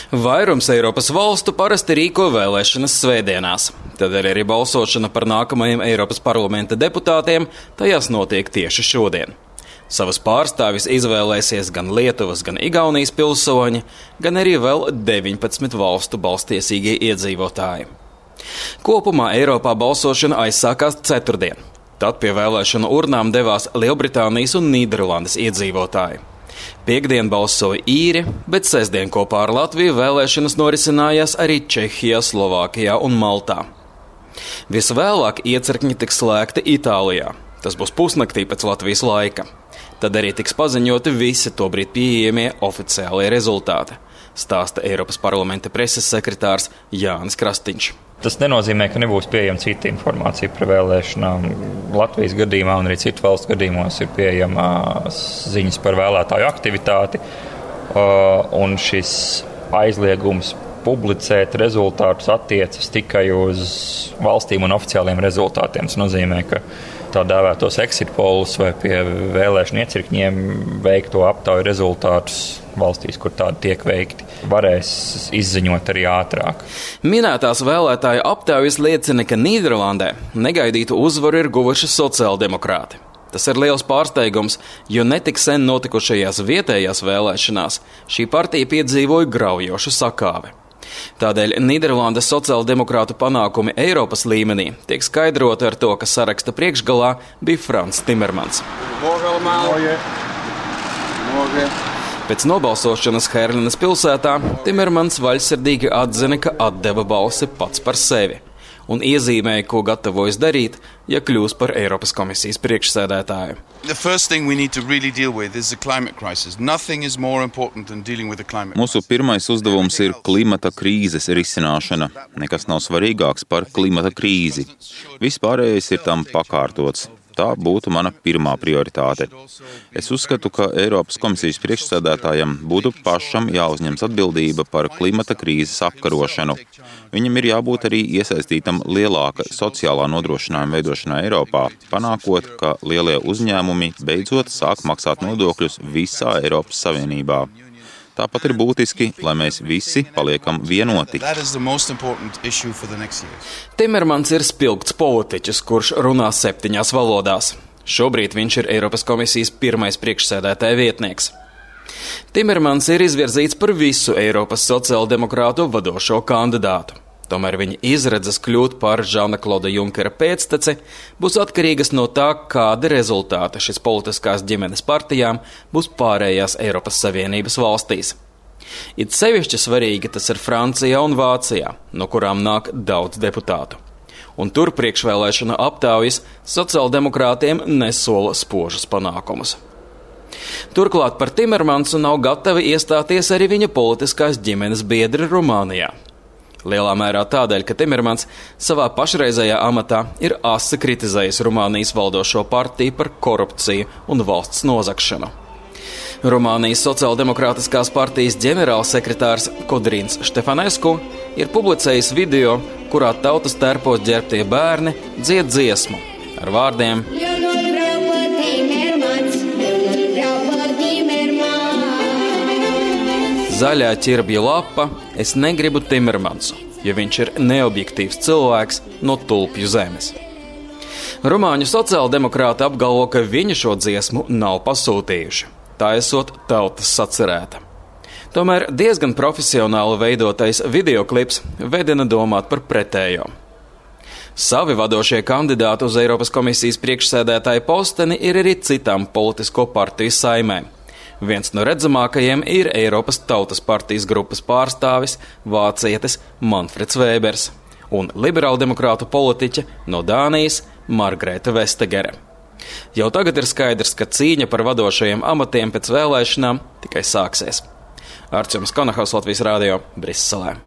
Vairums Eiropas valstu parasti rīko vēlēšanas svētdienās. Tādēļ arī balsošana par nākamajiem Eiropas parlamenta deputātiem tajās notiek tieši šodien. Savas pārstāvis izvēlēsies gan Lietuvas, gan Igaunijas pilsoņi, gan arī vēl 19 valstu balstiesīgie iedzīvotāji. Kopumā Eiropā balsošana aizsākās ceturtdien. Tad pie vēlēšanu urnām devās Lielbritānijas un Nīderlandes iedzīvotāji. Piektdien balsoja īri, bet sestdien kopā ar Latviju vēlēšanas norisinājās arī Čehijā, Slovākijā un Maltā. Visvēlāk iecirkņi tiks slēgti Itālijā. Tas būs pusnaktī pēc Latvijas laika. Tad arī tiks paziņoti visi tobrīd pieejamie oficiālie rezultāti, stāsta Eiropas parlamenta preses sekretārs Jānis Krastīņš. Tas nenozīmē, ka nebūs pieejama cita informācija par vēlēšanām. Latvijas gadījumā un arī citu valstu gadījumos ir pieejama ziņas par vēlētāju aktivitāti, un šis aizliegums publicēt rezultātus attiecas tikai uz valstīm un oficiāliem rezultātiem. Tas nozīmē, ka tā dēvētos exit polls vai pie vēlēšanu iecirkņiem veikto aptauju rezultātus valstīs, kur tādi tiek veikti, varēs izziņot arī ātrāk. Minētās vēlētāju aptaujas liecina, ka Nīderlandē negaidītu uzvaru ir guvuši sociāldemokrāti. Tas ir liels pārsteigums, jo netik sen notikušajās vietējās vēlēšanās šī partija piedzīvoja graujošu sakāvi. Tādēļ Nīderlandes sociāldemokrātu panākumi Eiropas līmenī tiek skaidroti ar to, ka saraksta priekšgalā bija Frans Timermans. Pēc nobalsošanas Herlenes pilsētā Timermans vaļsirdīgi atzina, ka atdeva balsi pats par sevi un iezīmēja, ko gatavojas darīt, ja kļūs par Eiropas komisijas priekšsēdētāju. Mūsu pirmais uzdevums ir klimata krīzes risināšana. Nekas nav svarīgāks par klimata krīzi. Viss pārējais ir tam pakārtots. Tā būtu mana pirmā prioritāte. Es uzskatu, ka Eiropas komisijas priekšsēdētājam būtu pašam jāuzņems atbildība par klimata krīzes apkarošanu. Viņam ir jābūt arī iesaistītam lielāka sociālā nodrošinājuma veidošanā Eiropā, panākot, ka lielie uzņēmumi beidzot sāk maksāt nodokļus visā Eiropas Savienībā. Tāpat ir būtiski, lai mēs visi paliekam vienoti. Timermans ir spilgts politiķis, kurš runā 7 valodās. Šobrīd viņš ir Eiropas komisijas pirmais priekšsēdētāja vietnieks. Timermans ir izvirzīts par visu Eiropas sociāldemokrātu vadošo kandidātu. Tomēr viņa izredzes kļūt par Žana-Klauda Junkera pēcteci būs atkarīgas no tā, kādi rezultāti šis politiskās ģimenes partijām būs pārējās Eiropas Savienības valstīs. It sevišķi svarīgi tas ir Francijā un Vācijā, no kurām nāk daudz deputātu. Un tur priekšvēlēšana aptaujas sociāldemokrātiem nesola spožus panākumus. Turklāt par Timermansu nav gatavi iestāties arī viņa politiskās ģimenes biedri Rumānijā. Lielā mērā tādēļ, ka Timermans savā pašreizējā amatā ir asi kritizējis Rumānijas valdošo partiju par korupciju un valsts nozagšanu. Rumānijas sociāldemokrātiskās partijas ģenerālsekretārs Kodrīns Štefanesku ir publicējis video, kurā tautas tērpos ģērbtie bērni dzied dziesmu ar vārdiem: Zaļā ķirbja lapa, es negribu Timermansu, jo viņš ir neobjektīvs cilvēks no tulpju zemes. Rumāņu sociāldemokrāti apgalvo, ka viņi šo dziesmu nav pasūtījuši. Tā esot tautas sacerēta. Tomēr diezgan profesionāli veidotais videoklips vedina domāt par pretējo. Savi vadošie kandidāti uz Eiropas komisijas priekšsēdētāja posteni ir arī citām politisko partiju saimēm. Viens no redzamākajiem ir Eiropas Tautas partijas grupas pārstāvis vācietis Manfreds Vēbers un liberāldemokrātu politiķe no Dānijas Margrēta Vestegere. Jau tagad ir skaidrs, ka cīņa par vadošajiem amatiem pēc vēlēšanām tikai sāksies. Arčuns Konahaus, Latvijas Rādio, Briselē.